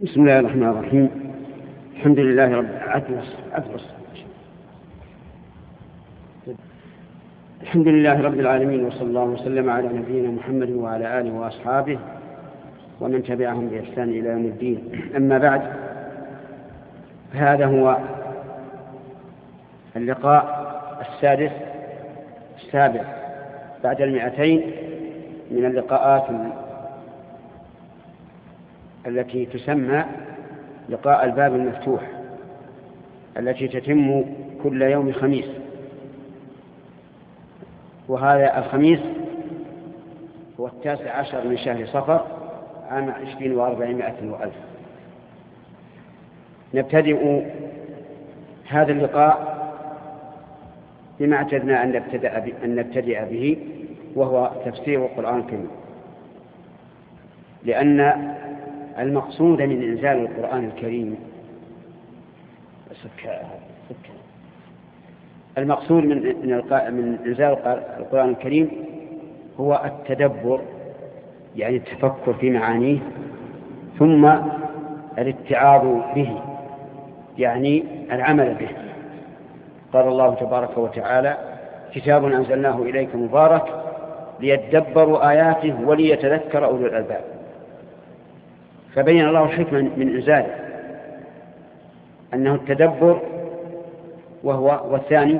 بسم الله الرحمن الرحيم. الحمد لله رب الحمد لله رب العالمين، وصلى الله وسلم على نبينا محمد وعلى آله وأصحابه ومن تبعهم بإحسان إلى يوم الدين. أما بعد، هذا هو اللقاء السابع بعد 200 من اللقاءات التي تسمى لقاء الباب المفتوح، التي تتم كل يوم خميس، وهذا الخميس هو 19 من شهر صفر عام 2400 نبتدئ هذا اللقاء بما اعتدنا أن نبتدئ به، وهو تفسير القرآن الكريم، لأن المقصود من إنزال القرآن الكريم من إنزال القرآن الكريم هو التدبر، يعني التفكر في معانيه، ثم الاتعاظ به، يعني العمل به. قال الله تبارك وتعالى: كتاب أنزلناه إليك مبارك ليدبروا آياته وليتذكر أولو الألباب. فبين الله الحكمة من إنزاله، أنه التدبر، والثاني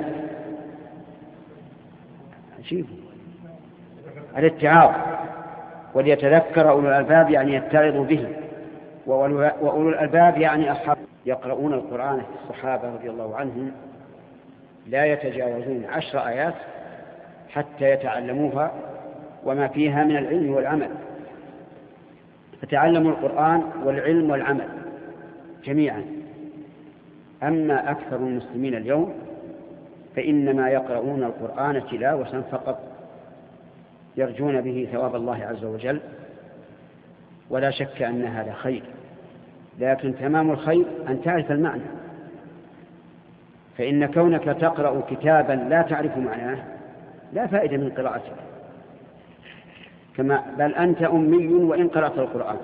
الاتعاظ، وليتذكر أولو الألباب يعني يتعظوا به، وأولو الألباب يعني أصحاب يقرؤون القرآن. الصحابة رضي الله عنهم لا يتجاوزون 10 آيات حتى يتعلموها وما فيها من العلم والعمل، فتعلموا القرآن والعلم والعمل جميعا. أما أكثر المسلمين اليوم فإنما يقرؤون القرآن تلاوة فقط، يرجون به ثواب الله عز وجل، ولا شك أن هذا خير، لكن تمام الخير أن تعرف المعنى. فإن كونك تقرأ كتابا لا تعرف معناه لا فائدة من قراءته، بل أنت أمي وإن قرأت القرآن.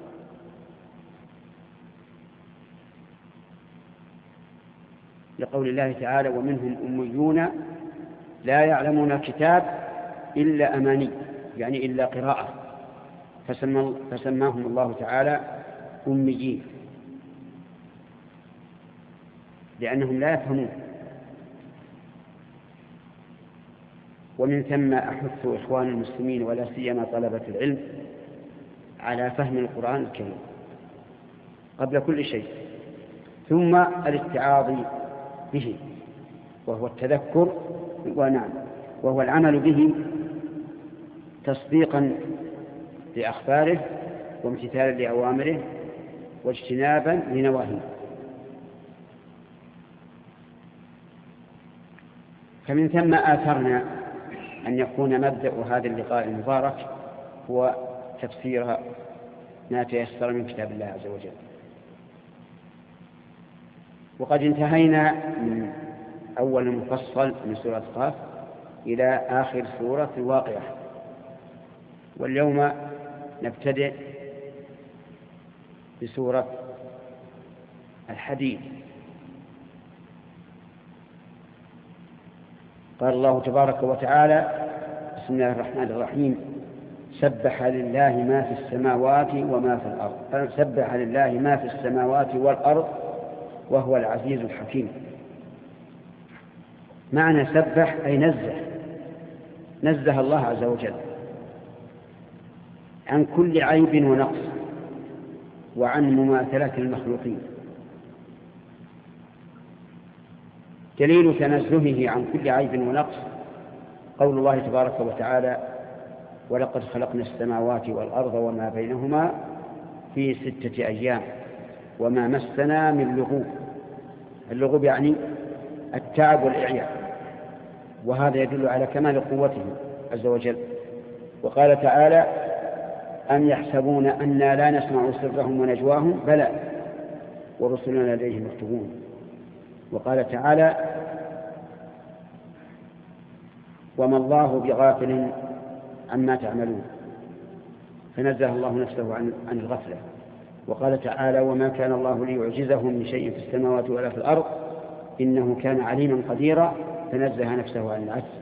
لقول الله تعالى: ومنهم أميون لا يعلمون الكتاب إلا أماني، يعني إلا قراءة، فسماهم الله تعالى أميين، لأنهم لا يفهمون. ومن ثم أحث إخوان المسلمين ولا سيما طلبة العلم على فهم القرآن الكريم قبل كل شيء، ثم الاتعاظ به، وهو التذكر، وهو العمل به تصديقا لأخباره وامتثالا لأوامره واجتنابا لنواهيه. فمن ثم آثرنا أن يكون مبدأ هذا اللقاء المبارك هو تفسير ما تيسر من كتاب الله عز وجل. وقد انتهينا من أول المفصل من سورة قاف إلى آخر سورة الواقعة، واليوم نبتدئ بسورة الحديد. قال الله تبارك وتعالى: بسم الله الرحمن الرحيم: سبح لله ما في السماوات وما في الأرض، سبح لله ما في السماوات والأرض وهو العزيز الحكيم. معنى سبح أي نزه الله عز وجل عن كل عيب ونقص وعن مماثلة المخلوقين. دليل تنزهه عن كل عيب ونقص قول الله تبارك وتعالى: ولقد خلقنا السماوات والأرض وما بينهما في 6 أيام وما مسنا من لغوب. اللغوب يعني التعب والإعياء، وهذا يدل على كمال قوته عز وجل. وقال تعالى: أم يحسبون أنا لا نسمع سرهم ونجواهم بلى ورسلنا لديهم يكتبون. وقال تعالى: وما الله بغافل عما تعملون، فنزه الله نفسه عن الغفلة. وقال تعالى وما كان الله ليعجزه من شيء في السماوات ولا في الأرض إنه كان عليما قديرا فنزه نفسه عن العجز.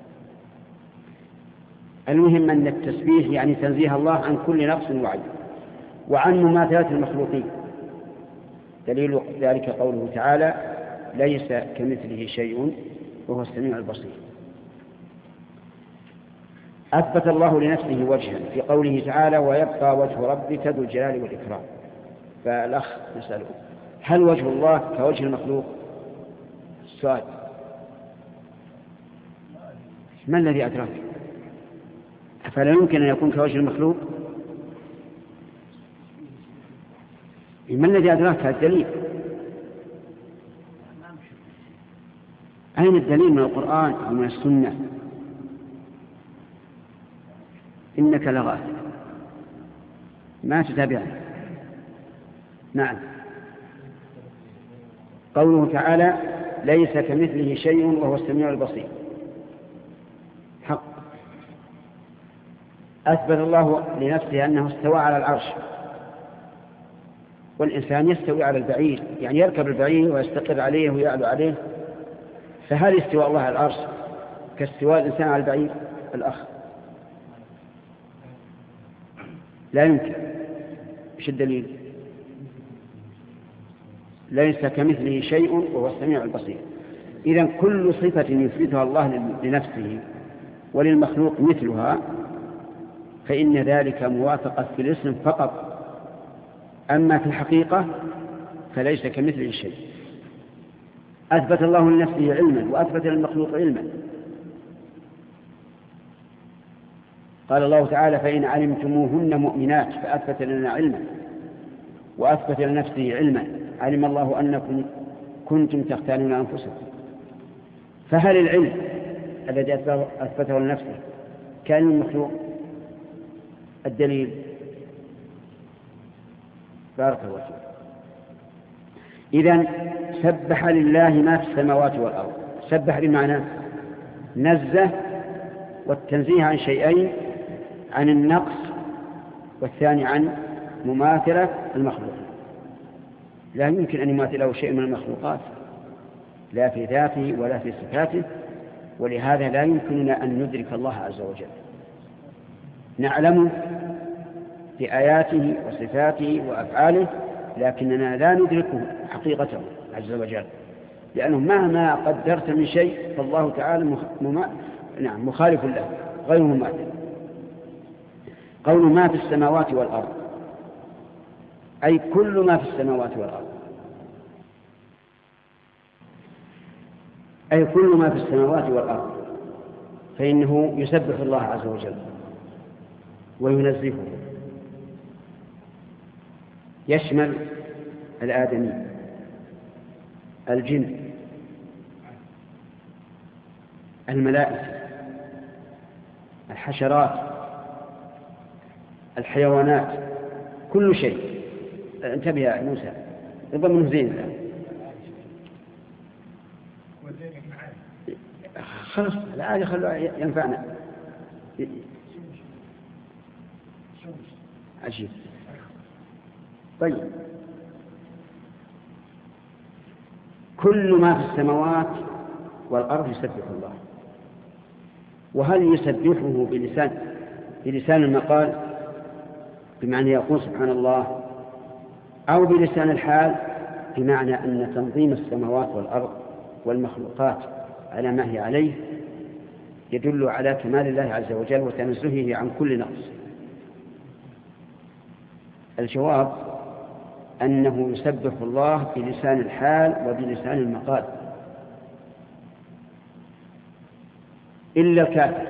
المهم أن التسبيح يعني تنزيه الله عن كل نقص وعيب وعن مماثلة المخلوقين. دليل ذلك قوله تعالى ليس كمثله شيء وهو السميع البصير. أثبت الله لنفسه وجها في قوله تعالى ويبقى وجه ربك ذو الجلال والإكرام. فالأخ نسأله هل وجه الله كوجه المخلوق؟ السؤال ما الذي أدراك؟ فلا يمكن أن يكون كوجه المخلوق. ما الذي أدراك؟ الدليل. أين الدليل من القرآن أو من السنة؟ إنك لغاف ما تتابعه. نعم. قوله تعالى ليس كمثله شيء وهو السميع البصير حق. أثبت الله لنفسه أنه استوى على العرش، والإنسان يستوي على البعير يعني يركب البعير ويستقر عليه ويعلو عليه. فهل استواء الله على العرش كاستواء الإنسان على البعير؟ الأخ لا يمكن. ايش الدليل؟ ليس كمثله شيء وهو السميع البصير. إذن كل صفة يثبتها الله لنفسه وللمخلوق مثلها فإن ذلك موافقة في الاسم فقط، أما في الحقيقة فليس كمثله شيء. أثبت الله لنفسه علما وأثبت للمخلوق علما. قال الله تعالى فإن علمتموهن مؤمنات فأثبت لنا علما وأثبت لنفسه علما علم الله أنكم كنتم تختانون أنفسكم. فهل العلم الذي أثبته لنفسه كان المخلوق؟ الدليل بارك الله فيك. إذن سبح لله ما في السماوات والأرض. سبح بمعنى نزه، والتنزيه عن شيئين، عن النقص والثاني عن مماثلة المخلوق. لا يمكن أن يماثله شيء من المخلوقات لا في ذاته ولا في صفاته، ولهذا لا يمكننا أن ندرك الله عز وجل. نعلم بآياته وصفاته وأفعاله لكننا لا ندركه حقيقته عز وجل، لأنه مهما قدرت من شيء فالله تعالى مخالف له غير مماثل. قول ما في السماوات والأرض أي كل ما في السماوات والأرض، أي كل ما في السماوات والأرض، فإنه يسبح الله عز وجل وينزهه. يشمل الآدمي، الجن، الملائكة، الحشرات، الحيوانات، كل شيء. انتبه يا موسى ربما منه زين الآن. خلاص العادي خلوا ينفعنا. عجيب. طيب كل ما في السماوات والأرض يسبح الله. وهل يسبحه بلسان المقال بمعنى يقول سبحان الله، أو بلسان الحال بمعنى أن تنظيم السماوات والأرض والمخلوقات على ما هي عليه يدل على كمال الله عز وجل وتنزهه عن كل نقص؟ الجواب أنه يسبح الله بلسان الحال وبلسان المقال، إلا الكافر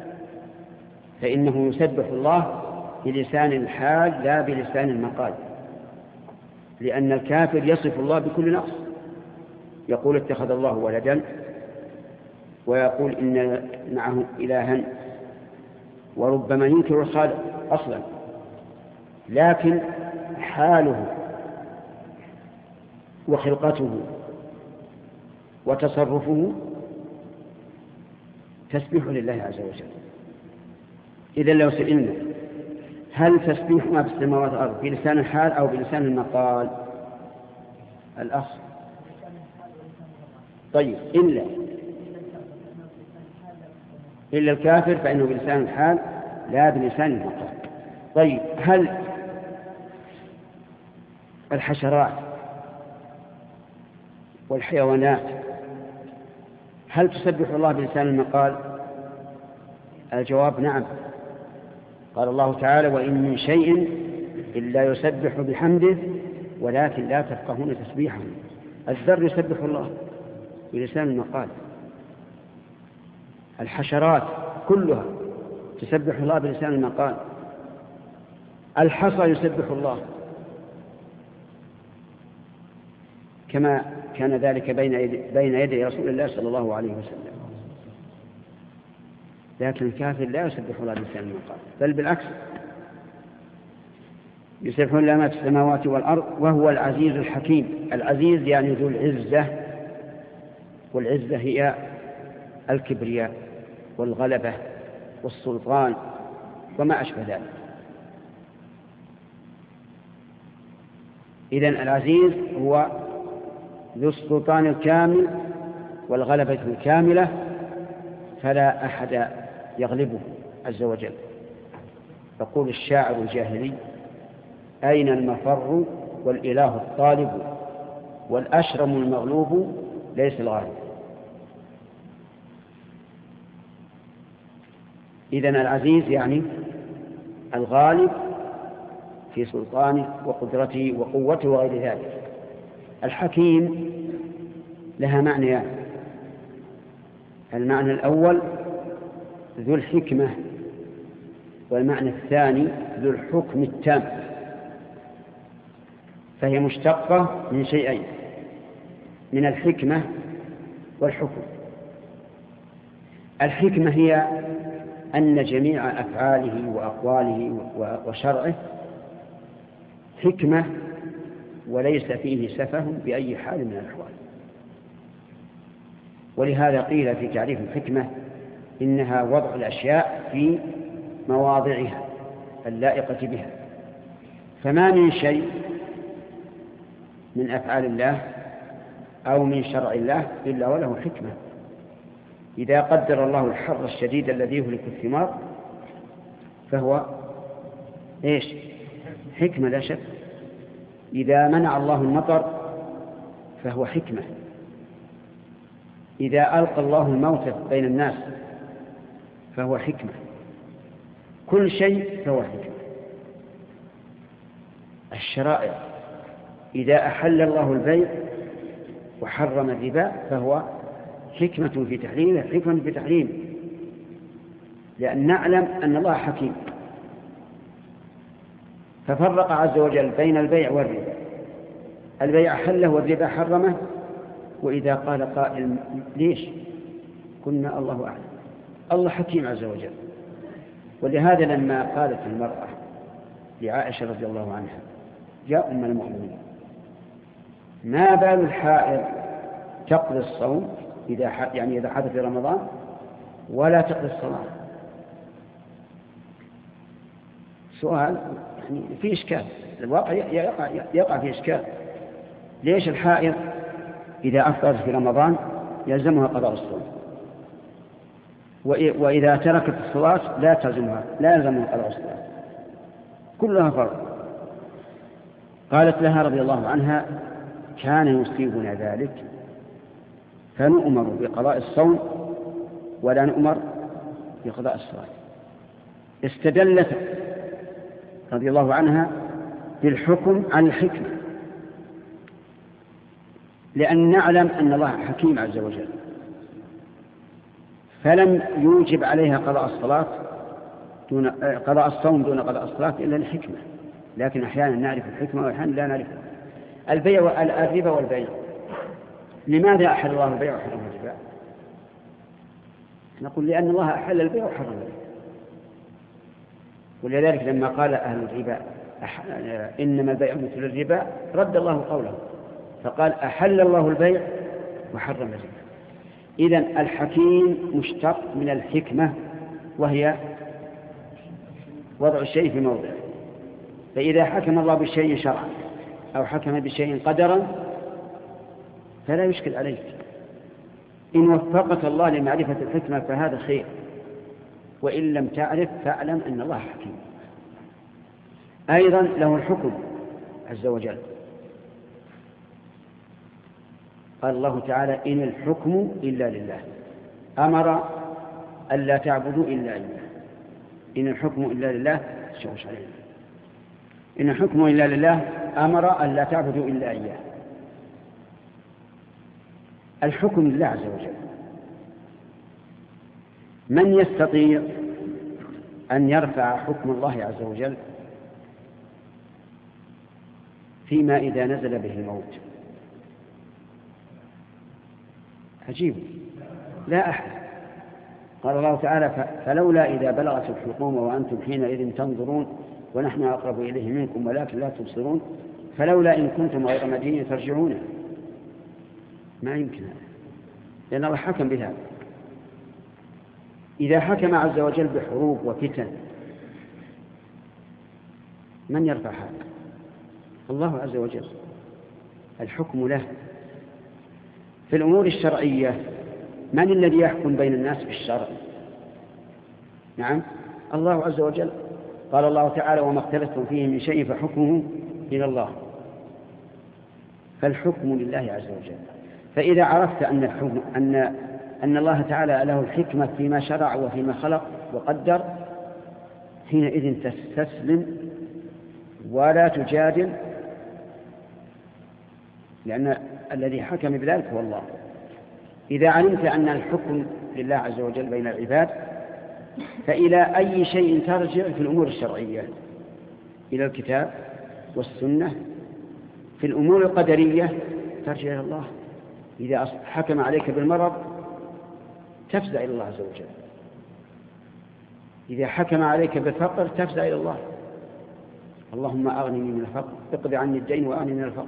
فإنه يسبح الله بلسان الحال لا بلسان المقال، لأن الكافر يصف الله بكل نقص، يقول اتخذ الله ولدا، ويقول إن معه إلها، وربما ينكر الخالق أصلا، لكن حاله وخلقته وتصرفه تسبح لله عز وجل. إذن لو سئلنا هل تسبيح ما في السماوات والأرض بلسان الحال أو بلسان المقال؟ الأخ طيب إلا الكافر فإنه بلسان الحال لا بلسان المقال. طيب هل الحشرات والحيوانات هل تسبح الله بلسان المقال؟ الجواب نعم. قال الله تعالى: وإن من شيء إلا يسبح بحمده ولكن لا تفقهون تسبيحهم. الذر يسبح الله بلسان المقال، الحشرات كلها تسبح الله بلسان المقال، الحصى يسبح الله، كما كان ذلك بين يدي رسول الله صلى الله عليه وسلم. لكن الكافر لا يسبح الله بلسان المقال، بل بالعكس يسبحون له ما في السماوات والأرض وهو العزيز الحكيم. العزيز يعني ذو العزة، والعزة هي الكبرياء والغلبة والسلطان وما أشبه ذلك. إذن العزيز هو ذو السلطان الكامل والغلبة الكاملة، فلا أحد يغلبه عز وجل. يقول الشاعر الجاهلي: أين المفر والإله الطالب والأشرم المغلوب ليس الغالب. إذن العزيز يعني الغالب في سلطانه وقدرته وقوته وغير ذلك. الحكيم لها معنيان: المعنى الأول ذو الحكمة، والمعنى الثاني ذو الحكم التام. فهي مشتقة من شيئين: من الحكمة والحكم. الحكمة هي أن جميع أفعاله وأقواله وشرعه حكمة وليس فيه سفه بأي حال من الأحوال. ولهذا قيل في تعريف الحكمة إنها وضع الأشياء في مواضعها اللائقة بها. فما من شيء من أفعال الله أو من شرع الله إلا وله حكمة. إذا قدر الله الحر الشديد الذي يهلك الثمار فهو إيش؟ حكمة لا شك. إذا منع الله المطر فهو حكمة. إذا ألقى الله الموت بين الناس فهو حكمة. كل شيء فهو حكمة. الشرائع إذا أحل الله البيع وحرم الربا فهو حكمة في تحريمه، حكمة في تحريمه، لأن نعلم أن الله حكيم. ففرق عز وجل بين البيع والربا. البيع حله والربا حرمه. وإذا قال قائل: ليش؟ قلنا الله أعلم. الله حكيم عز وجل. ولهذا لما قالت المرأة لعائشة رضي الله عنها: يا أم المؤمنين، ما بال الحائض تقضي الصوم إذا حدث في رمضان ولا تقضي الصلاة؟ سؤال يعني في إشكال، الواقع يقع في إشكال. ليش الحائض إذا أفطرت في رمضان يلزمها قضاء الصوم، وإذا تركت الصلاة لا يلزمها قضاء الصلاة؟ كلها فرق. قالت لها رضي الله عنها: كان يصيبنا ذلك فنؤمر بقضاء الصوم ولا نؤمر بقضاء الصلاة. استدلت رضي الله عنها بالحكم عن الحكمة، لأن نعلم أن الله حكيم عز وجل، فلم يوجب عليها قضاء الصوم دون قضاء الصلاة إلا الحكمة. لكن أحيانا نعرف الحكمة وأحيانا لا نعرفها. البيع الربا والبيع، لماذا أحل الله البيع وحرم الربا؟ نقول لأن الله أحل البيع وحرم الربا. ولذلك لما قال أهل الربا إنما البيع مثل الربا رد الله قوله فقال: أحل الله البيع وحرم الربا. إذن الحكيم مشتق من الحكمة، وهي وضع الشيء في موضعه. فإذا حكم الله بشيء شرعا أو حكم بشيء قدرا فلا يشكل عليك. إن وفقك الله لمعرفة الحكمة فهذا خير، وإن لم تعرف فاعلم أن الله حكيم. أيضا له الحكم عز وجل. قال الله تعالى: إن الحكم إلا لله. أمر ألا تعبدوا إلا إياه. إن الحكم إلا لله. شوش علينا. إن الحكم إلا لله، أمر ألا تعبدوا إلا إياه. الحكم لله عز وجل. من يستطيع أن يرفع حكم الله عز وجل فيما إذا نزل به الموت؟ عجيب، لا أحد. قال الله تعالى: فلولا إذا بلغت الحلقوم وأنتم حينئذ تنظرون ونحن أقرب إليه منكم ولكن لا تبصرون فلولا إن كنتم غير مدينين ترجعونه. ما يمكن هذا، لأن الله حكم بهذا. إذا حكم عز وجل بحروب وفتن من يرفع هذا؟ الله عز وجل. الحكم له. في الأمور الشرعية من الذي يحكم بين الناس بالشرع؟ نعم، الله عز وجل. قال الله تعالى: وما اختلفتم فيه من شيء فحكمه إلى الله. فالحكم لله عز وجل. فإذا عرفت أن الله تعالى له الحكمة فيما شرع وفيما خلق وقدر، حينئذ تستسلم ولا تجادل، لأن الذي حكم بذلك هو الله. إذا علمت أن الحكم لله عز وجل بين العباد، فإلى أي شيء ترجع في الأمور الشرعية؟ إلى الكتاب والسنة. في الأمور القدرية ترجع إلى الله. إذا حكم عليك بالمرض تفزع إلى الله عز وجل. إذا حكم عليك بالفقر تفزع إلى الله: اللهم أغنني من الفقر، اقض عني الدين وأغنني من الفقر.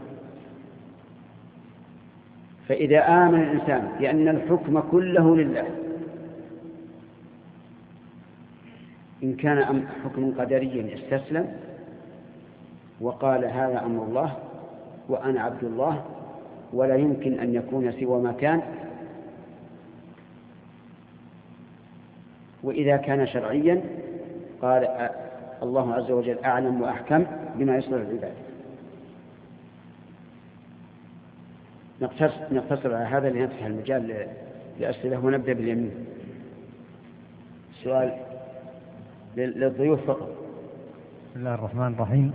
فإذا آمن الإنسان بأن الحكم كله لله، إن كان حكم قدريا استسلم وقال: هذا أمر الله وأنا عبد الله ولا يمكن أن يكون سوى ما كان. وإذا كان شرعيا قال: الله عز وجل أعلم وأحكم بما يصلح العباد. نقتصر على هذا لنفتح المجال لأسئلة، ونبدأ باليمين. السؤال للضيوف فقط. بسم الله الرحمن الرحيم.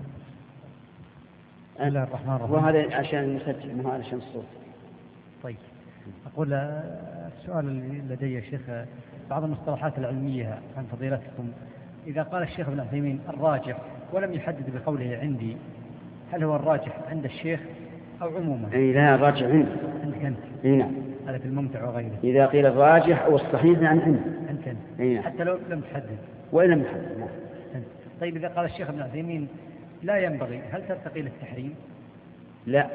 بسم الله الرحمن الرحيم. وهذا عشان نسجل، مو عشان الصوت. طيب، أقول السؤال اللي لدي يا شيخ، بعض المصطلحات العلمية عن فضيلتكم. إذا قال الشيخ ابن عثيمين الراجح ولم يحدد بقوله عندي، هل هو الراجح عند الشيخ أو عموما؟ أي لا، الراجح عندك أنت. نعم. هذا في الممتع وغيره. إذا قيل الراجح أو الصحيح يعني أنت. نعم. حتى لو لم تحدد. وإن لم تحدد. نعم. طيب، إذا قال الشيخ ابن عثيمين لا ينبغي، هل ترتقي للتحريم؟ لا،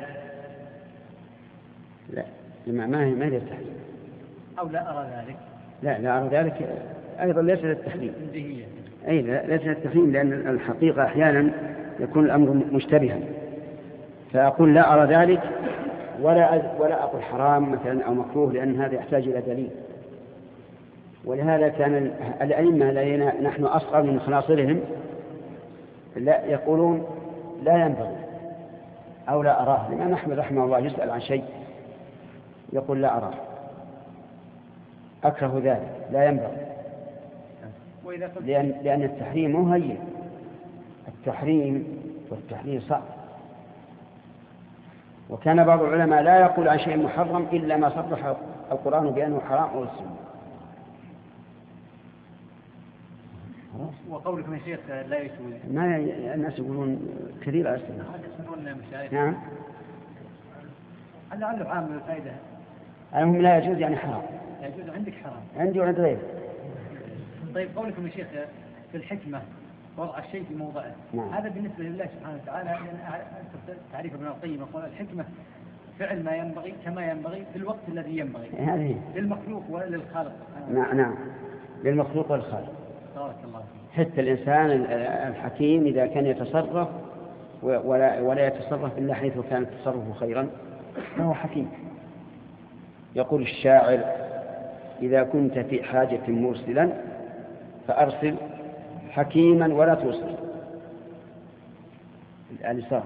ما هي التحريم. أو لا أرى ذلك. لا أرى ذلك أيضا ليس للتحريم. أي ليس للتحريم، لأن الحقيقة أحيانا يكون الأمر مشتبها، فأقول لا أرى ذلك ولا أقول حرام مثلا أو مكروه، لأن هذا يحتاج إلى دليل. ولهذا كان الأئمة الذين نحن أصغر من خناصرهم لا يقولون لا ينبغي أو لا أراه. الإمام أحمد رحمه الله يسأل عن شيء يقول لا أراه، أكره ذلك، لا ينبغي. لأن التحريم مو هين. التحريم والتحليل صعب. وكان بعض العلماء لا يقول عن شيء محرم إلا ما صرح القرآن بأنه حرام أو السنة. وقولكم يا شيخ لا يجوز، ما الناس يقولون كثير على السنة. نعم، لعله عام الفائدة. المهم لا يجوز يعني حرام. لا يجوز عندك حرام، عندي وعند غيري. طيب، قولكم يا شيخ في الحكمة وضع الشيء في موضعه. نعم. هذا بالنسبة لله سبحانه وتعالى، لأن تعريف ابن القيم يقول الحكمة فعل ما ينبغي كما ينبغي في الوقت الذي ينبغي. هذه للمخلوق ولا للخالق؟ نعم، للمخلوق والخالق. بارك الله فيك. حتى الإنسان الحكيم إذا كان يتصرف ولا يتصرف إلا حيث كان التصرف خيرا فهو حكيم. يقول الشاعر: إذا كنت في حاجة مرسلا فأرسل حكيما ولا توصل. الأنصار.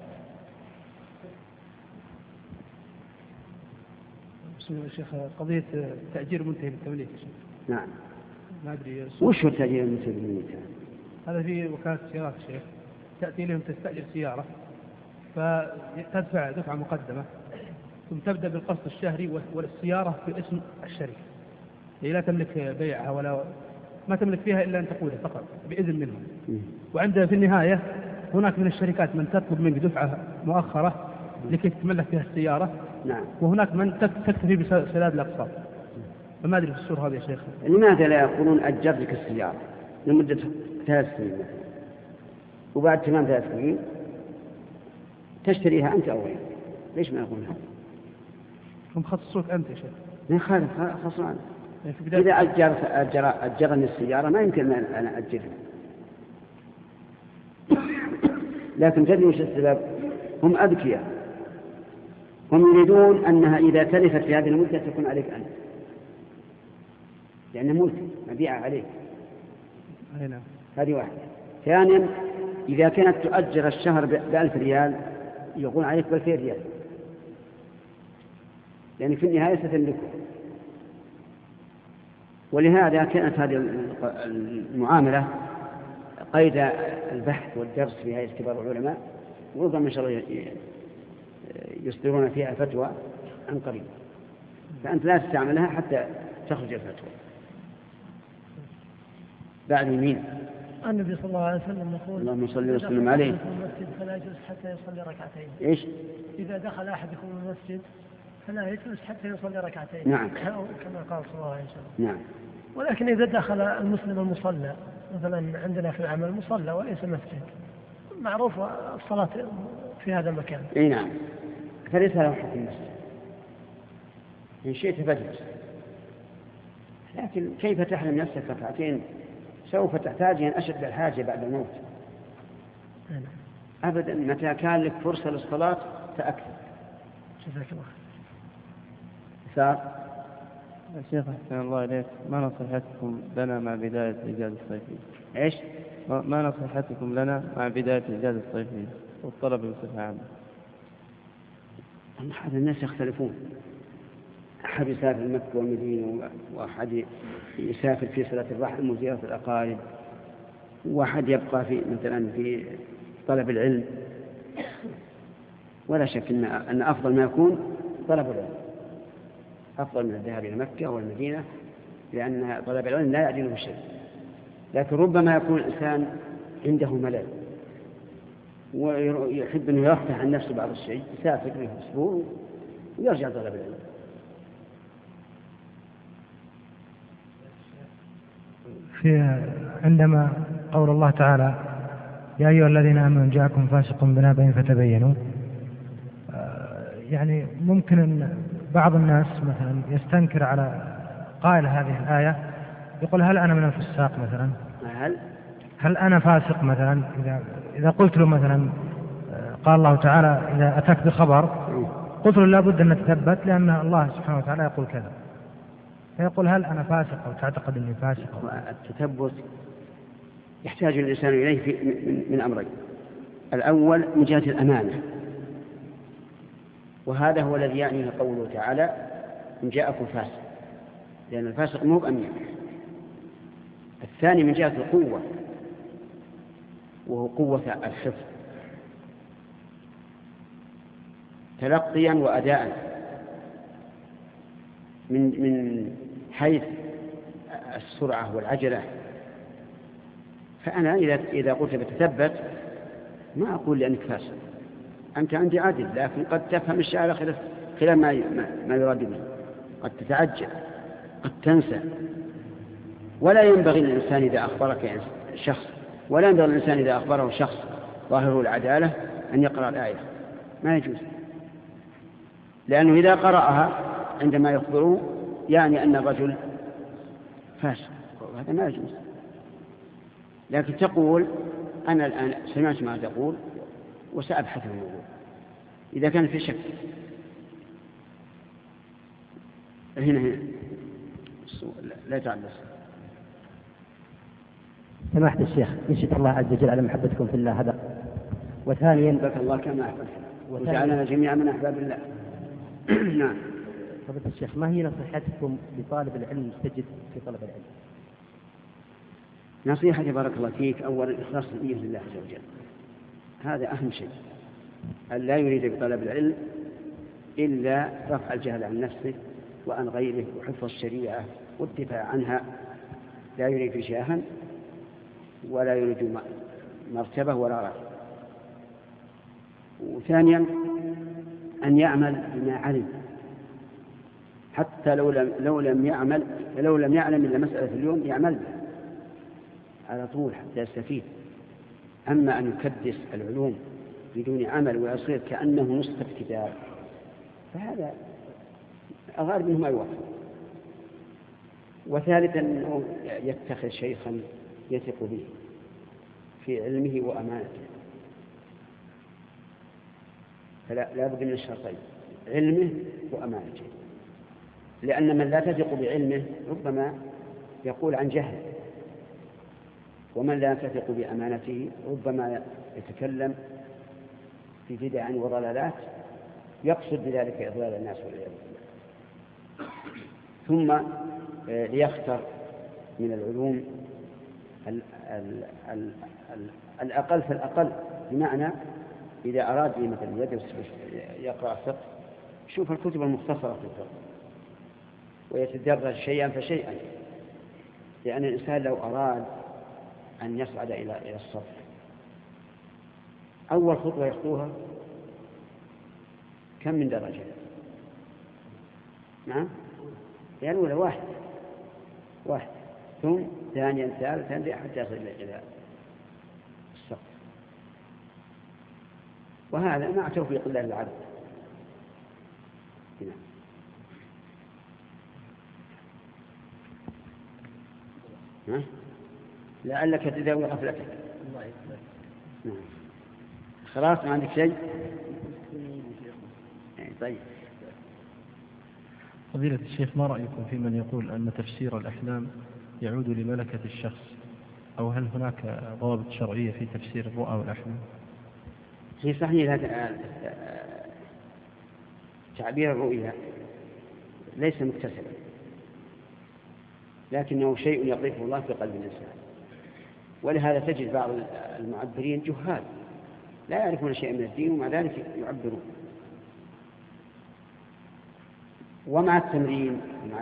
بسم الله يا شيخ، قضية تأجير منتهي بالتمليك يا شيخ. نعم. ما أدري وش هو التأجير المنتهي بالتمليك؟ هذا في وكالة السيارات يا شيخ، تأتي لهم تستأجر سيارة فتدفع دفعة مقدمة ثم تبدأ بالقسط الشهري والسيارة باسم الشركة، هي لا تملك بيعها ولا ما تملك فيها إلا أن تقودها فقط بإذن منهم. وعند في النهاية هناك من الشركات من تطلب منك دفعة مؤخرة لكي تتملك فيها السيارة. نعم. وهناك من تكتفي بسداد الأقساط. فما أدري في الصورة هذه يا شيخ. لماذا لا يقولون أجر لك السيارة لمدة 3 سنين وبعد تمام 3 سنين تشتريها أنت أولا؟ ليش ما يقولون هذا؟ هم خصصوك أنت يا شيخ. ما يخالف، خصوصا إذا أجرني السيارة ما يمكن أن أجرها. لكن تدري وش السبب؟ هم أذكياء، هم يريدون أنها إذا تلفت في هذه المدة تكون عليك أنت، لأنها ملك مبيعة عليك. هذه واحدة. ثانيا، إذا كانت تؤجر الشهر ب1000 ريال يقول عليك ب2000 ريال، لأن في النهاية ستملكه. ولهذا كانت هذه المعاملة قيد البحث والدرس في هيئة كبار العلماء، وربما إن شاء الله يصدرون فيها فتوى عن قريب، فأنت لا تستعملها حتى تخرج الفتوى. بعد يمين. النبي صلى الله عليه وسلم يقول: اللهم صل وسلم عليه. المسجد فلا يجلس حتى يصلي ركعتين. إيش؟ إذا دخل أحدكم المسجد فلا يجلس حتى يصلي ركعتين. نعم. كما قال صلى الله عليه وسلم. نعم. ولكن إذا دخل المسلم المصلى، مثلا عندنا في العمل مصلى وليس مسجد، معروف الصلاة في هذا المكان. أي نعم. فليس له حكم المسجد، إن شئت فاجلس، لكن كيف تحرم نفسك ركعتين سوف تحتاج إلى أشد الحاجة بعد الموت. أبدا، متى كان لك فرصة للصلاة تأكد. جزاك الله خير. يا شيخ أحسن الله إليك، ما نصيحتكم لنا مع بداية الإجازة الصيفية؟ إيش؟ ما نصيحتكم لنا مع بداية الإجازة الصيفية والطلب بصفة عامة؟ هذا الناس يختلفون، أحد يسافر مكة والمدينة، وأحد يسافر في صلة الرحم وزيارة الأقارب، وأحد يبقى في مثلا في طلب العلم. ولا شك أن أفضل ما يكون طلب العلم، أفضل من الذهاب إلى مكة والمدينة، لأن طلب العلم لا يعدله شيء. لكن ربما يكون الإنسان عنده ملل ويحب أن يرفع عن نفسه بعض الشيء، يسافر في أسبوع ويرجع طلب العلم. عندما قول الله تعالى: يا أيها الذين آمنوا جاءكم فاسق بنبأ فتبينوا، يعني ممكن أن بعض الناس مثلا يستنكر على قائل هذه الآية، يقول: هل أنا من الفساق مثلا؟ هل أنا فاسق مثلا إذا قلت له مثلا قال الله تعالى: إذا أتاك بخبر قلت له لابد أن نتثبت لأن الله سبحانه وتعالى يقول كذا، فيقول: هل أنا فاسق أو تعتقد أني فاسق؟ التثبت يحتاج الإنسان إليه من أمرين: الأول من جهة الأمانة، وهذا هو الذي يعنيه قوله تعالى: إن جاءكم فاسق، لأن الفاسق مو بأمين. الثاني من جهة القوة، وهو قوة الحفظ تلقيا وأداء، من حيث السرعة والعجلة. فأنا إذا قلت بتثبت ما أقول لأنك فاسق، أنت عندي عادل، لكن قد تفهم الشعر خلال ما يراد به، قد تتعجل، قد تنسى. ولا ينبغي للإنسان إذا أخبرك شخص، ولا ينبغي للإنسان إذا أخبره شخص ظاهره العدالة أن يقرأ الآية، ما يجوز، لأنه إذا قرأها عندما يخبره يعني أن الرجل فاسق، وهذا ما يجوز. لكن تقول أنا الآن سمعت ما تقول وسأبحث عن الموضوع إذا كان في شك. هنا لا تعبس. سماحة الشيخ، نشهد الله عز وجل على محبتكم في الله هذا. وثانيا بك الله كما أحببت وجعلنا جميعا من أحباب الله. نعم. فضيلة الشيخ، ما هي نصيحتكم لطالب العلم المستجد في طلب العلم؟ نصيحتي بارك الله فيك، أولا إخلاص النية لله عز وجل، هذا أهم شيء، أن لا يريد بطلب العلم إلا رفع الجهل عن نفسه وعن غيره وحفظ الشريعة والدفاع عنها، لا يريد جاها ولا يريد مرتبة ولا رأي. وثانيا أن يعمل بما علم، حتى لو لم يعلم إلا مسألة اليوم يعمل بها على طول حتى يستفيد. أما أن يكدس العلوم بدون عمل ويصير كأنه نسخة كتاب فهذا الغالب منه ما يوافق. وثالثا أنه يتخذ شيخا يثق به في علمه وأمانته، فلا بد من الشرطين، علمه وأمانته، لأن من لا تثق بعلمه ربما يقول عن جهل، ومن لا تثق بأمانته ربما يتكلم في بدع وضلالات يقصد بذلك إضلال الناس والعياذ بالله. ثم ليختر من العلوم الأقل فالأقل، بمعنى إذا أراد مثلا يدرس يقرأ فقه شوف الكتب المختصرة في الفقه ويتدرج شيئا فشيئا، لأن الإنسان لو أراد أن يصعد إلى الصف أول خطوة يخطوها كم من درجة؟ نعم، يعني الأولى واحد ثم ثانيا ثالثا حتى يصل إلى السقف، وهذا مع توفيق الله العبد. نعم. لعلك تداوي غفلتك. نعم. خلاص ما عندك شيء؟ طيب. فضيلة الشيخ، ما رأيكم في من يقول أن تفسير الأحلام يعود لملكة الشخص، أو هل هناك ضوابط شرعية في تفسير الرؤى والأحلام؟ هي صحيح تعبير الرؤيا ليس مكتسبا، لكنه شيء يقذفه الله في قلب الإنسان، ولهذا تجد بعض المعبرين جهال لا يعرفون شيئا من الدين ومع ذلك يعبرون. ومع التمرين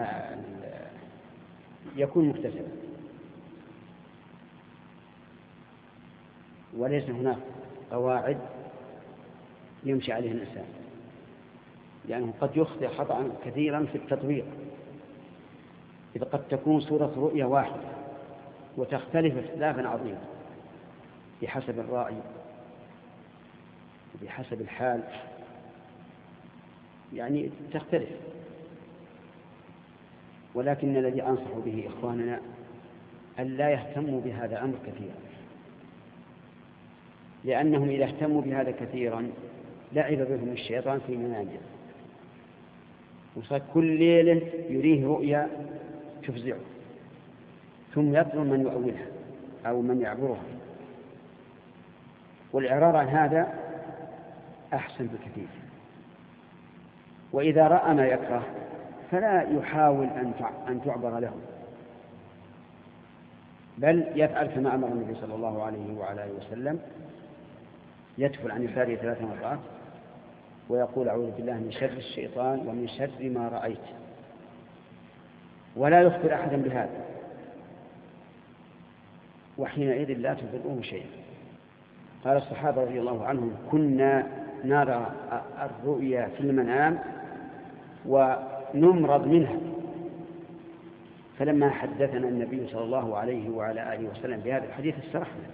يكون مكتسبا، وليس هناك قواعد يمشي عليها الإنسان، لأنه قد يخطئ خطأ كثيرا في التطبيق، إذا قد تكون صورة رؤية واحدة وتختلف اختلافا عظيما بحسب الرأي وبحسب الحال، يعني تختلف. ولكن الذي أنصح به إخواننا أن لا يهتموا بهذا الأمر كثيرا، لأنهم إذا اهتموا بهذا كثيرا لعب بهم الشيطان في منازل، وصار كل ليلة يريه رؤيا تفزعه، ثم يطلب من يؤولها أو من يعبرها، والإعراض عن هذا أحسن بكثير. وإذا رأى ما يكره فلا يحاول أن تعبر له، بل يفعل كما أمر النبي صلى الله عليه وعلى آله وسلم، يدخل عن يساره 3 مرات ويقول أعوذ بالله من شر الشيطان ومن شر ما رأيت، ولا يخبر أحدا بهذا، وحينئذ لا تضره شيئا. قال الصحابة رضي الله عنهم كنا نرى الرؤيا في المنام ونمرض منها، فلما حدثنا النبي صلى الله عليه وعلى آله وسلم بهذا الحديث استرحنا،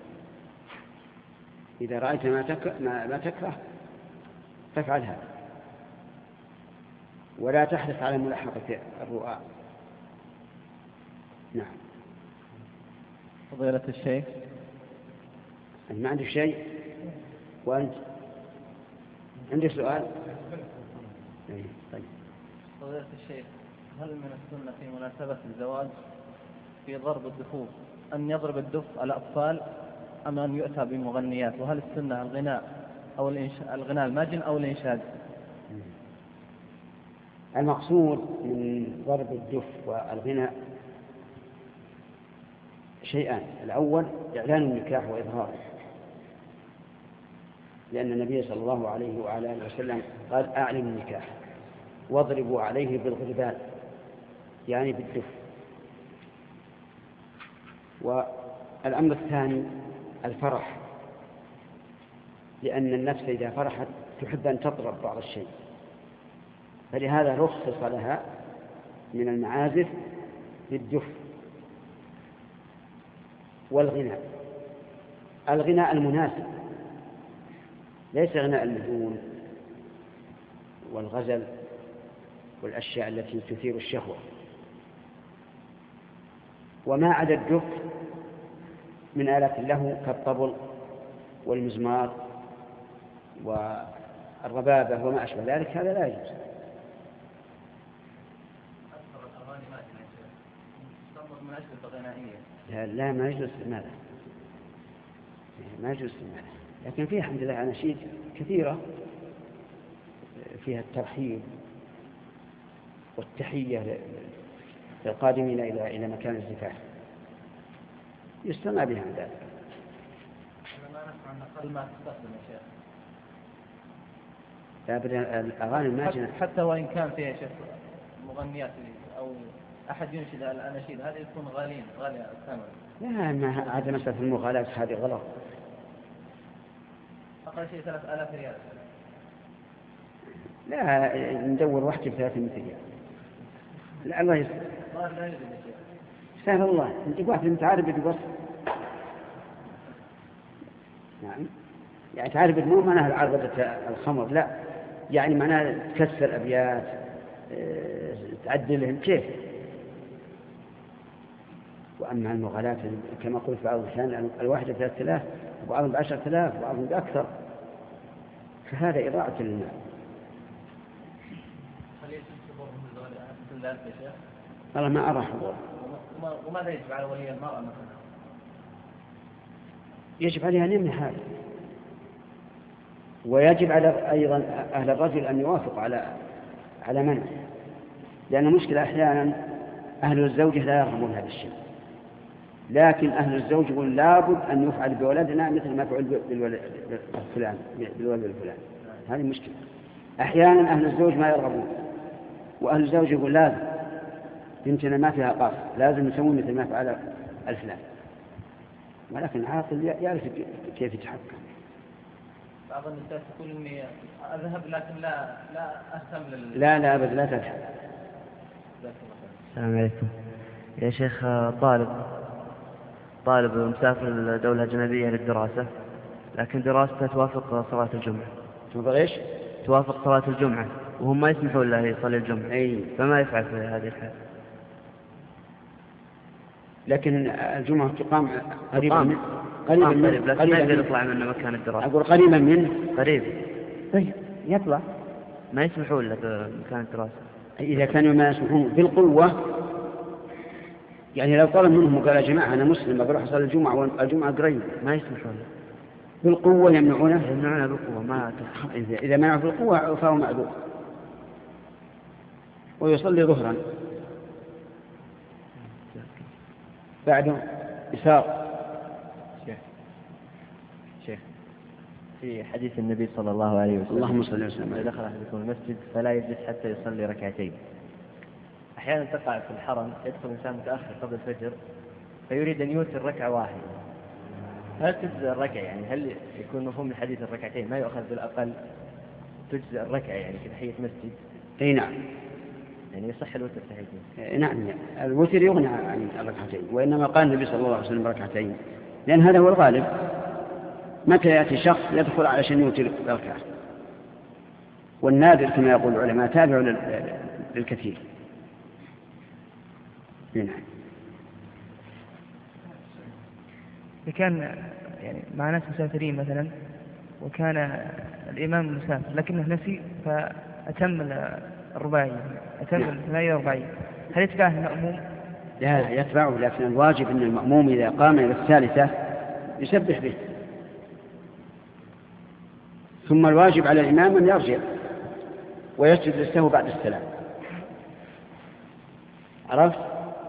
إذا رأيت ما تكره فافعل هذا، ولا تحرص على ملاحقة الرؤى. نعم. فضيلة الشيخ، أنت ما عندك شيء؟ وأنت عندك سؤال؟ طيب. فضيلة الشيخ، هل من السنة في مناسبة الزواج في ضرب الدفوف أن يضرب الدف الأطفال أم أن يؤتى بمغنيات؟ وهل السنة الغناء أو الغناء الماجن أو الإنشاد؟ المقصود من ضرب الدف والغناء شيئان: الأول إعلان النكاح وإظهاره، لأن النبي صلى الله عليه وعلى آله وسلم قال: أعلنوا النكاح واضربوا عليه بالغربال، يعني بالدف. والأمر الثاني الفرح، لأن النفس إذا فرحت تحب أن تضرب بعض الشيء، فلهذا رخص لها من المعازف بالدف والغناء. الغناء المناسب، ليس غناء اللجون والغزل والأشياء التي تثير الشهوة. وما عدا الدف من آلات له كالطبل والمزمار والربابة وما أشبه ذلك، هذا لا يجوز. لا ما يجوز استعماله، ما يجوز استعماله. لكن فيه الحمد لله أناشيد كثيرة فيها الترحيب والتحية للقادمين إلى مكان الزفاف، يستمع بها عن ذلك. الأغاني الماجنة حتى وإن كان فيها شيء مغنيات أو أحد ينشد الأناشيد، هذا يكون غالي الثمن. لا، ما هذا مسألة المغالاة، هذه غلط. أقل شيء 3000 ريال. لا، ندور واحدة ب300 ريال. لا، الله يسلمك. لا يريد شيء. سهل الله، أنت واحد متعارف بتقص. نعم، يعني تعرف مو معناها عرضة الخمر، لا، يعني معناها تكسر أبيات، تعدلهم كيف. وأما المغالاة كما قلت بعض الأحيان الواحدة 3000 وبعضهم ب10,000 وبعضهم بأكثر، فهذا إضاعة للمال. هل يجب حضورهم مثل ذلك يا شيخ؟ والله ما أرى حضور. وماذا يجب على ولي المرأة مثلا؟ يجب عليها أن يمنع هذا، ويجب على أيضا أهل الرجل أن يوافق على منع، لأن المشكلة أحيانا أهل الزوجة لا يرغبون هذا الشيء، لكن أهل الزوج يقول لابد أن يفعل بولدنا مثل ما فعل بالولد الفلان. هذه مشكلة. أحيانا أهل الزوج ما يرغبون، وأهل الزوج يقول لازم بنتنا ما فيها قاف، لازم نسوي مثل ما فعل الفلان، ولكن العاقل يعرف كيف يتحكم. بعض النساء تقول إني أذهب لكن لا أهتم لا أبد لا تذهب. السلام عليكم يا شيخ. طالب مسافر لدولة أجنبية للدراسة، لكن دراسته توافق صلاة الجمعة. توافق إيش؟ توافق صلاة الجمعة، وهم ما يسمحون له يصلي الجمعة. فما يفعل في هذه الحال؟ لكن الجمعة تقام قريبا منه، لكن ما يقدر يطلع من مكان الدراسة. أقول قريبا منه. قريب. طيب يطلع. ما يسمحون له بمكان الدراسة. إذا كانوا ما يسمحون بالقوة، يعني لو طلب منهم وقال يا جماعة أنا مسلم بروح أصلي الجمعة والجمعة قريب، ما يسمحون له. بالقوة يمنعونه. بالقوة. ما إذا منعوا بالقوة فهو معذور، ويصلي ظهرا بعده يسار. شيخ في حديث النبي صلى الله عليه وسلم: اللهم صل وسلم، إذا دخل أحدكم المسجد فلا يجلس حتى يصلي ركعتين. أحيانا تقع في الحرم يدخل إنسان متأخر قبل الفجر فيريد أن يوتر ركعة واحدة، هل تجزئ الركعة؟ يعني هل يكون مفهوم الحديث الركعتين ما يؤخذ بالأقل تجزئ الركعة يعني كتحية مسجد؟ أي نعم، يعني يصح الوتر تحية. نعم، الوتر يغنى عن الركعتين، وإنما قال النبي صلى الله عليه وسلم ركعتين، لأن هذا هو الغالب. متى يأتي شخص يدخل علشان يوتر ركعة، والنادر كما يقول العلماء تابع للكثير. نعم. كان يعني مع ناس مسافرين مثلا، وكان الإمام مسافر لكنه نسي فأتم الرباعي، أتم الثنائية الرباعية، هل يتبعه المأموم؟ لا يتبعه، لكن الواجب أن المأموم إذا قام إلى الثالثة يسبح به، ثم الواجب على الإمام أن يرجع ويسجد للسهو بعد السلام. عرفت؟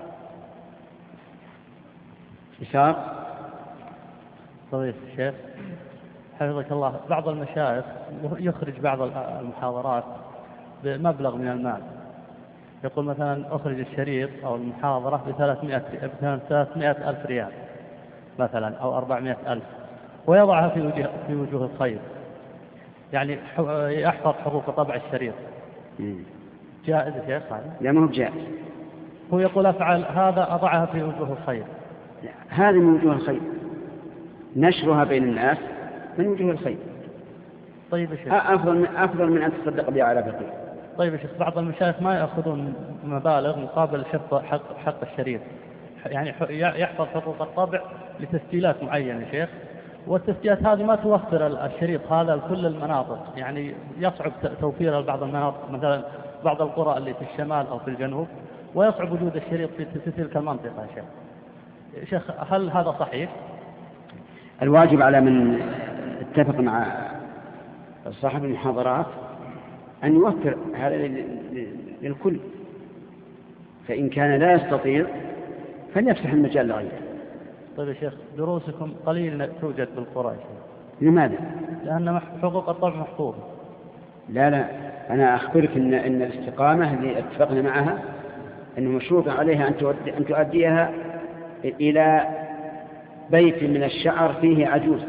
إشار طيب الشيخ حفظك الله، بعض المشايخ يخرج بعض المحاضرات بمبلغ من المال، يقول مثلا أخرج الشريط أو المحاضرة ب300 ألف ريال مثلا أو 400 ألف، ويضعها في وجوه الخير، يعني يحفظ حقوق طبع الشريط. جائز يا شيخ هذا؟ لا ما هو جائز. هو يقول أفعل هذا أضعها في وجوه الخير. هذه من وجوه الخير، نشرها بين الناس من وجوه الخير. طيب يا شيخ، أفضل من أن تصدق بها على فقير. طيب يا شيخ، بعض المشايخ ما يأخذون مبالغ مقابل حق الشريط، يعني يحفظ حقوق الطبع لتسجيلات معينة يا شيخ، والتسجيلات هذه ما توفر الشريط هذا لكل المناطق، يعني يصعب توفير بعض المناطق، مثلا بعض القرى اللي في الشمال أو في الجنوب، ويصعب وجود الشريط في تلك المنطقة يا شيخ. هل هذا صحيح؟ الواجب على من اتفق مع صاحب المحاضرات أن يوفر هذا للكل، فإن كان لا يستطيع فليفتح المجال لغيره. طيب يا شيخ، دروسكم قليل توجد بالقرى يا شيخ. لماذا؟ لأن حقوق الطبع محفوظة. لا أنا أخبرك إن الاستقامة اللي اتفقنا معها أنه مشروط عليها أن تؤديها إلى بيت من الشعر فيه عجوز،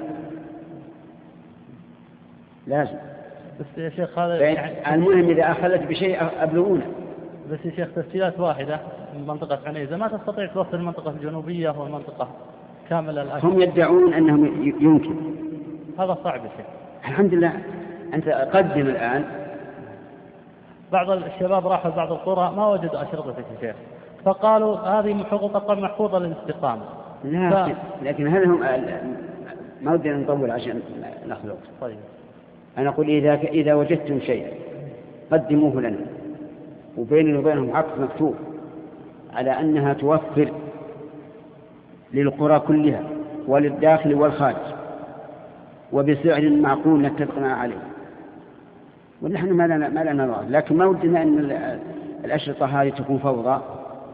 لازم. بس يا شيخ هذا يعني المهم إذا أخذت بشيء أبلغونه. بس يا شيخ تسجيلات واحدة من منطقة عنيزة ما تستطيع توفر المنطقة الجنوبية والمنطقة كاملة الأكل. هم يدعون أنهم يمكن. هذا صعب يا شيخ. الحمد لله أنت قدم الآن. بعض الشباب راحوا بعض القرى ما وجدوا أشرطتك يا شيخ، فقالوا هذه حقوق الطبع محفوظة للاستقامة. لكن هذا هم ما ودنا نطول عشان نخلق. طيب أنا أقول إذا وجدتم شيئا قدموه لنا، وبيننا وبينهم عقد مكتوب على أنها توفر للقرى كلها وللداخل والخارج وبسعر معقول نتفق عليه، ونحن ما لنا رأي، لكن ما ودنا أن الأشرطة هذه تكون فوضى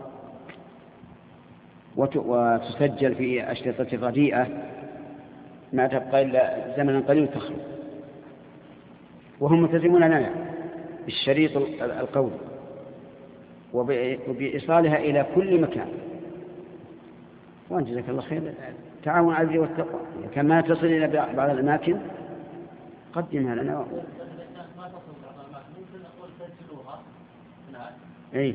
وتسجل في أشرطة رديئة ما تبقى إلا زمنا قليل تخلو، وهم ملتزمون لنا بالشريط القولي وبإيصالها إلى كل مكان. وأن جزاك الله خير، تعاون على البر والتقوى، كما تصل إلى بعض الأماكن قدمها لنا. أي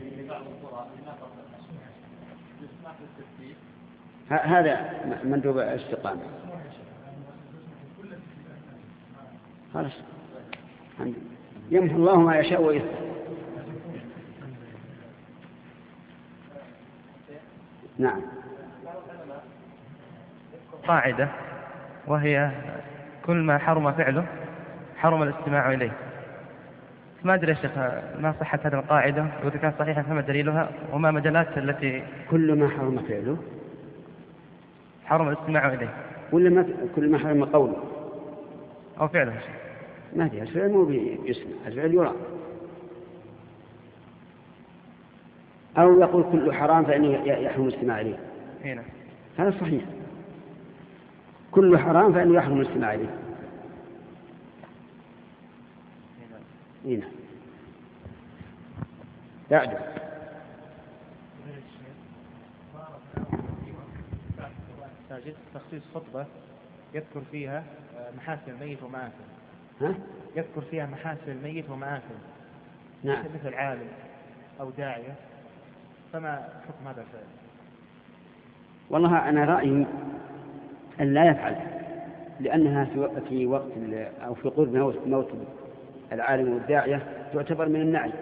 هذا مندوب الاستقامة. خلاص يمحو الله ما يشاء ويثبت. نعم. قاعدة وهي كل ما حرم فعله حرم الاستماع إليه. ما أدري يا شيخ ما صحة هذه القاعدة، وإذا كانت صحيحة فما دليلها وما مجالات التي كل ما حرم فعله حرم الاستماع إليه، ولا ما كل ما حرم قوله أو فعله؟ ما دي الفعل مو بيسمع، الفعل يرى. أو يقول كل حرام فإنه يحرم الاستماع إليه. هنا هذا صحيح، كل حرام فإنه يحرم الاستماع إليه. هنا يعجب. تخصيص خطبة يذكر فيها محاسن الميت ومآثم. يذكر فيها محاسن الميت ومآثم. نعم. مثل عالم أو داعية، فما حكم هذا الفعل؟ والله أنا رأيي أن لا يفعل، لأنها في وقت أو في قرب موت العالم والداعية تعتبر من النعي،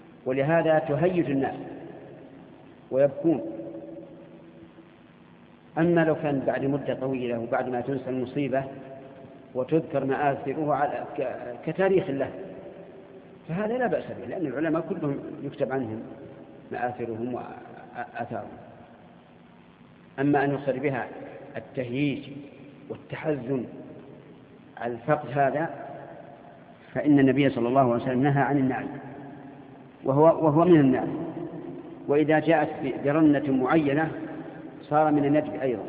ولهذا تهيج الناس ويبكون. أما لو كان بعد مدة طويلة وبعد ما تنسى المصيبة وتذكر مآثره كتاريخ له فهذا لا بأس به، لأن العلماء كلهم يكتب عنهم مآثرهم وآثارهم. أما أن يصل بها التهييج والتحزن على الفقد هذا فإن النبي صلى الله عليه وسلم نهى عن النعي وهو من النعي، وإذا جاءت برنة معينة صار من الندب أيضا.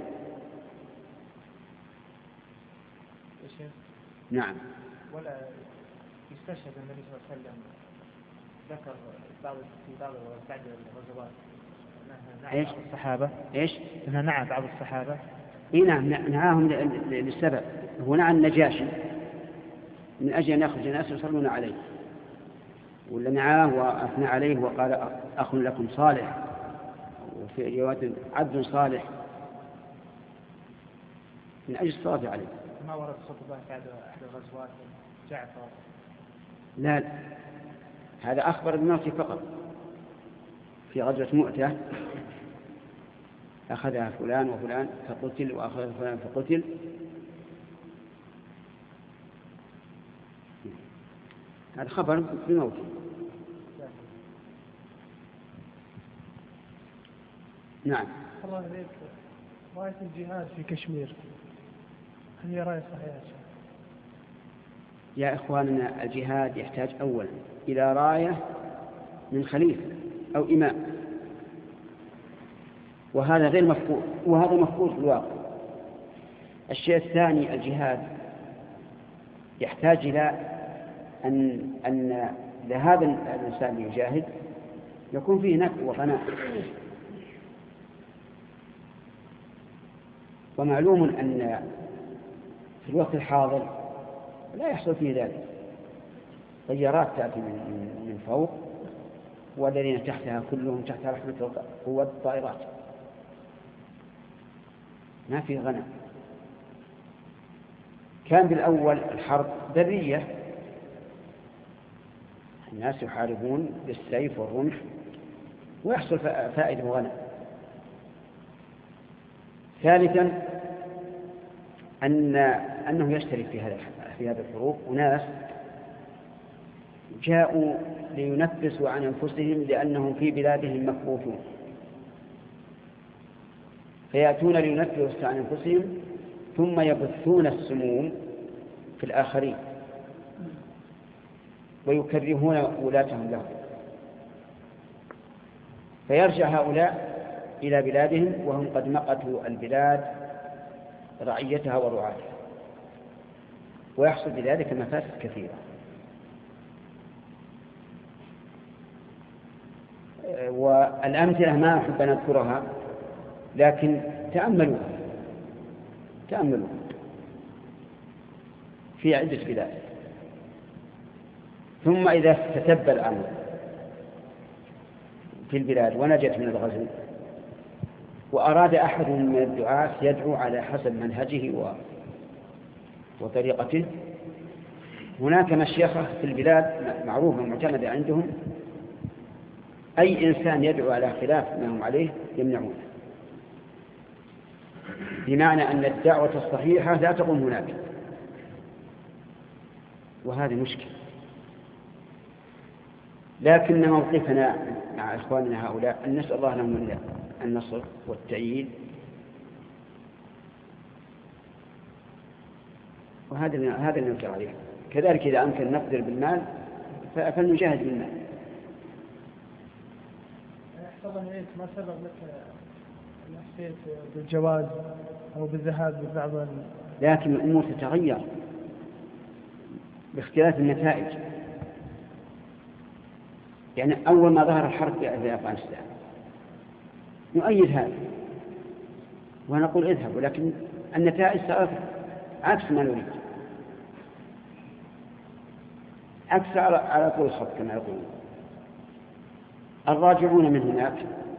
نعم. ولا يستشهد النبي صلى الله عليه وسلم ذكر في بعض الغزوات نعى بعض الصحابة إنها نعى بعض الصحابة. نعم نعاهم للسبب. هو نعى النجاشي من أجل أن يخرج الناس يصلون عليه، ولا نعاه وأثنى عليه وقال أخ لكم صالح، وفي رواية عبد صالح من أجل الصلاة عليه. ما ورد خطبة بعد أحد الغزوات جعفر؟ لا، هذا أخبر بموته فقط. في غزوة مؤتة أخذها فلان وفلان فقتل، وأخذها فلان فقتل. هذا خبر بموته. نعم. الله عليك، راية الجهاد في كشمير هل هي راية صحيحة؟ يا إخواننا الجهاد يحتاج أولا إلى راية من خليفة أو إمام، وهذا غير مفقود، وهذا مفقود في الواقع. الشيء الثاني الجهاد يحتاج إلى أن لهذا الإنسان يجاهد يكون فيه نفع وغناء. ومعلوم أن في الوقت الحاضر لا يحصل فيه ذلك. طيارات تأتي من فوق والذين تحتها كلهم تحت رحمة قوة الطائرات، ما فيه غنى. كان بالأول الحرب برية، الناس يحاربون بالسيف والرمح ويحصل فائدة وغنى. ثالثا أنه يشترك في هذه الحروب أناس جاءوا لينفسوا عن أنفسهم لأنهم في بلادهم مكبوتون، فيأتون لينفسوا عن أنفسهم ثم يبثون السموم في الآخرين ويكرهون ولاتهم لهم، فيرجع هؤلاء إلى بلادهم وهم قد مقتوا البلاد رعيتها ورعاتها، ويحصل بذلك مفاسد كثيرة. والأمثلة ما أحب أن أذكرها، لكن تأملوا في عدة بلاد. ثم إذا تتبع الأمر في البلاد ونجت من الغزو وأراد أحد من الدعاة يدعو على حسب منهجه وطريقته، هناك مشيخة في البلاد معروفة معتمدة عندهم، أي إنسان يدعو على خلاف ما هم عليه يمنعونه، بمعنى أن الدعوة الصحيحة لا تقوم هناك، وهذا مشكل. لكن موقفنا مع إخواننا هؤلاء أن نسأل الله لهم النصر والتأييد، وهذا اللي نرجع عليه. كذلك إذا أمكن نقدر بالمال فلنجاهد بالمال. طبعا ما سبق لك نحسيت بالجواز أو بالذهاب ببعض لكن الأمور تتغير باختلاف النتائج. يعني أول ما ظهر الحرب في أفغانستان نؤيد هذا ونقول اذهب، ولكن النتائج صارت عكس ما نريد، عكس على طول الخط كما يقولون. الراجعون من هناك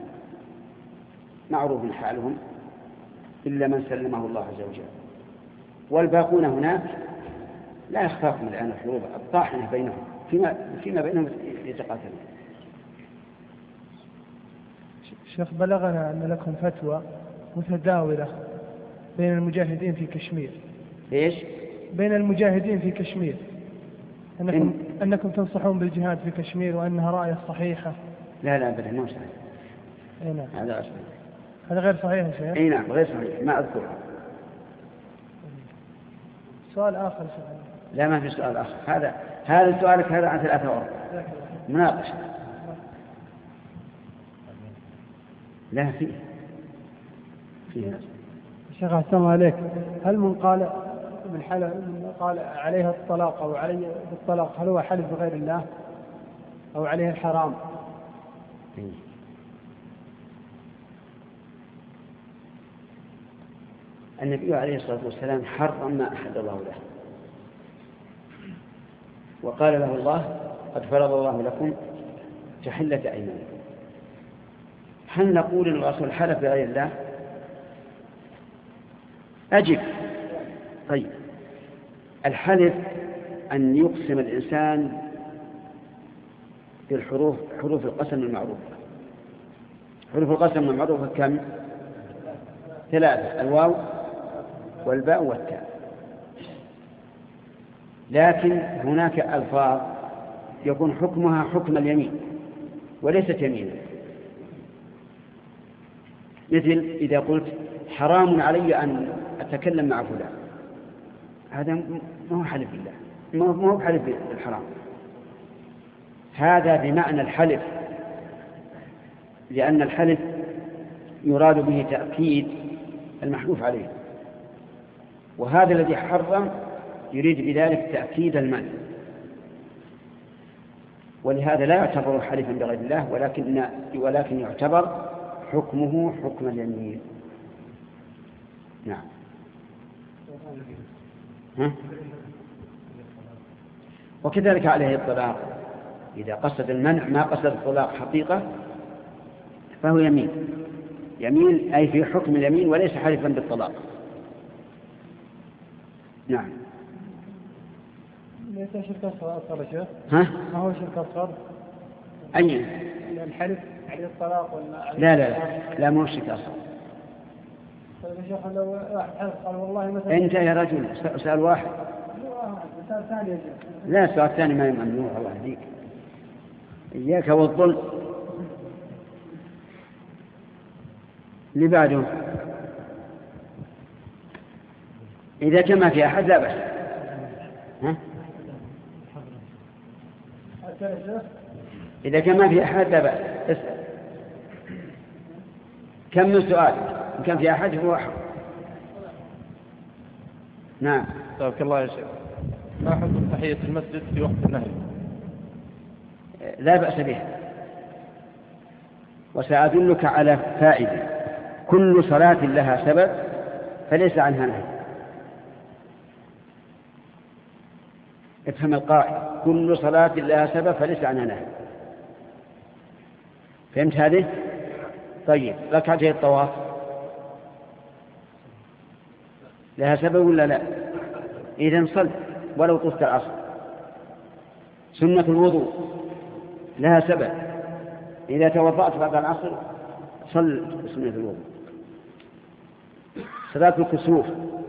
معروف حالهم إلا من سلمه الله عز وجل، والباقون هناك لا يخفاكم الآن الحروب الطاحنة بينهم فيما بينهم يتقاتلون. شيخ، بلغنا أن لكم فتوى متداولة بين المجاهدين في كشمير. إيش؟ بين المجاهدين في كشمير أنكم تنصحون بالجهاد في كشمير وأنها رأية صحيحة. لا أبدا مو صحيح. أي نعم. هذا غير صحيح يا شيخ. أي نعم غير صحيح، ما أذكره. سؤال آخر شيخ. لا ما في سؤال آخر. هذا سؤالك هذا عن 3 أوراد مناقشة. لا فيه شيخ أحسن عليك، هل من قال عليها الطلاق أو عليه بالطلاق هل هو حلف بغير الله أو عليه الحرام؟ النبي عليه الصلاة والسلام حرم ما أحل الله له، وقال له الله قد فرض الله لكم تحلة أيمانكم. هل نقول إن الرسول حلف بغير الله؟ أجب. طيب الحلف أن يقسم الإنسان بالحروف، حروف القسم المعروفة. حروف القسم المعروفة كم؟ 3، الواو والباء والتاء. لكن هناك ألفاظ يكون حكمها حكم اليمين وليست يمينا، مثل إذا قلت حرام علي أن أتكلم مع فلان، هذا ما هو حلف بالله، ما هو حلف بالحرام، هذا بمعنى الحلف، لأن الحلف يراد به تأكيد المحلوف عليه، وهذا الذي حرم يريد بذلك تأكيد المنع، ولهذا لا يعتبر حلفا بغير الله، ولكن يعتبر حكمه حكم اليمين. نعم. وكذلك عليه الطلاق، إذا قصد المنع ما قصد الطلاق حقيقة فهو يمين، يمين أي في حكم اليمين وليس حلفا بالطلاق. نعم. ليس شركة أصغر يا شيخ؟ ما هو شركة أصغر؟ أي؟ الحلف عليه الطلاق ولا؟ لا مو شركة أصغر. طيب يا شيخ لو واحد حلف قال والله مثلا أنت يا رجل سؤال واحد. سؤال ثاني يا شيخ. لا السؤال الثاني ما يمنوع، الله يهديك، إياك والظلم. اللي بعده إذا كما في أحد لا بأس. إذا كما في أحد لا بأس. اسأل كم من سؤال، إن كان في أحد هو أحد. نعم. تبارك الله يا شيخ، ما حكم تحية المسجد في وقت النهي؟ لا بأس به، وسأدلك على فائدة: كل صلاة لها سبب فليس عنها نهي. افهم القاعدة: كل صلاة لها سبب فليس عنها نهي. فهمت هذه؟ طيب ركعتي الطواف لها سبب ولا لا؟ إذن صل ولو طفت العصر. سنة الوضوء لها سبب، إذا توضأت بعد العصر صل سنة الوضوء. صلاة الكسوف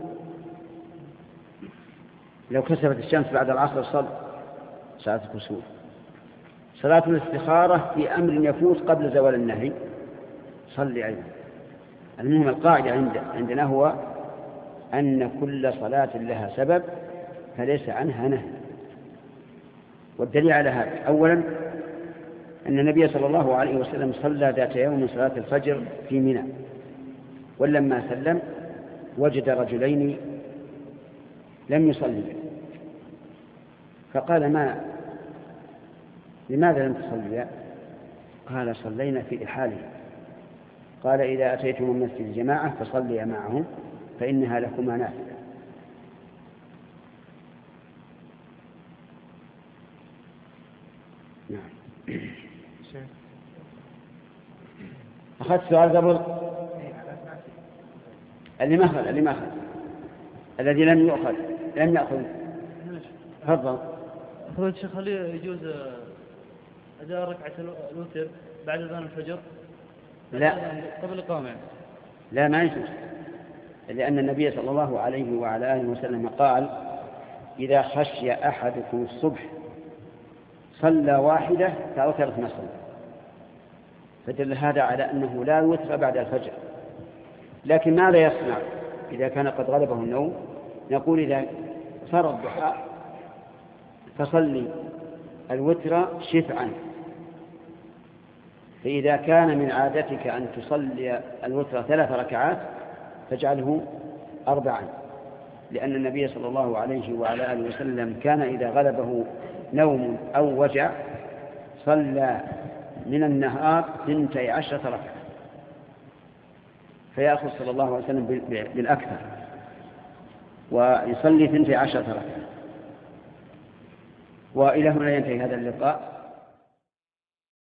لو كسفت الشمس بعد العصر صل صلاة الكسوف. صلاة الاستخارة في أمر يفوت قبل زوال النهي صل أيضا. المهم القاعدة عندنا هو أن كل صلاة لها سبب فليس عنها نهي. والدليل على هذا: أولا أن النبي صلى الله عليه وسلم صلى ذات يوم صلاة الفجر في منى، ولما سلم وجد رجلين لم يصليا، فقال: لماذا لم تصليا؟ قال: صلينا في إحاله. قال: إذا أتيتم من مسجد الجماعة فصليا معهم فإنها لكما نافلة. نعم. أخذت سؤال قبل اللي ما أخذ الذي لم يأخذ. تفضل. أخذ شيخ، هل يجوز أداء ركعة الوتر بعد أذان الفجر؟ لا، قبل الإقامة يعني. لا ما يجوز، لأن النبي صلى الله عليه وعلى آله وسلم قال إذا خشي أحدكم الصبح صلى واحدة فأوترت ما صلى، فدل هذا على أنه لا يوتر بعد الفجر. لكن ماذا يصنع إذا كان قد غلبه النوم؟ نقول إذا صار الضحى فصلي الوتر شفعا، فإذا كان من عادتك أن تصلي الوتر 3 ركعات فاجعله 4، لأن النبي صلى الله عليه وعلى آله وسلم كان إذا غلبه نوم أو وجع صلى من النهار 12 ركعة، فيأخذ صلى الله عليه وسلم بالأكثر ويصلي 12 ركعة. وإلى هنا ينتهي هذا اللقاء.